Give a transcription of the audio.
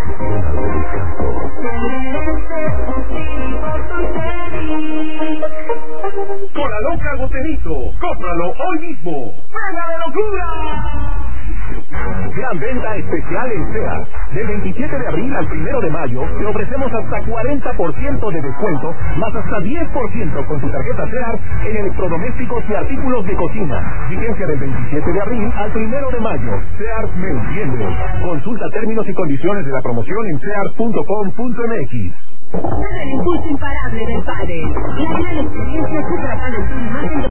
Con la loca Botenito, cómpralo hoy mismo. ¡Pega de locura! Gran venta especial en Sears. Del 27 de abril al 1 de mayo te ofrecemos hasta 40% de descuento, más hasta 10% con tu tarjeta Sears en electrodomésticos y artículos de cocina. Vigencia del 27 de abril al 1 de mayo. Sears me entiende. Consulta términos y condiciones de la promoción en sears.com.mx. El impulso imparable del padre. La gran experiencia que tratan en tu imagen.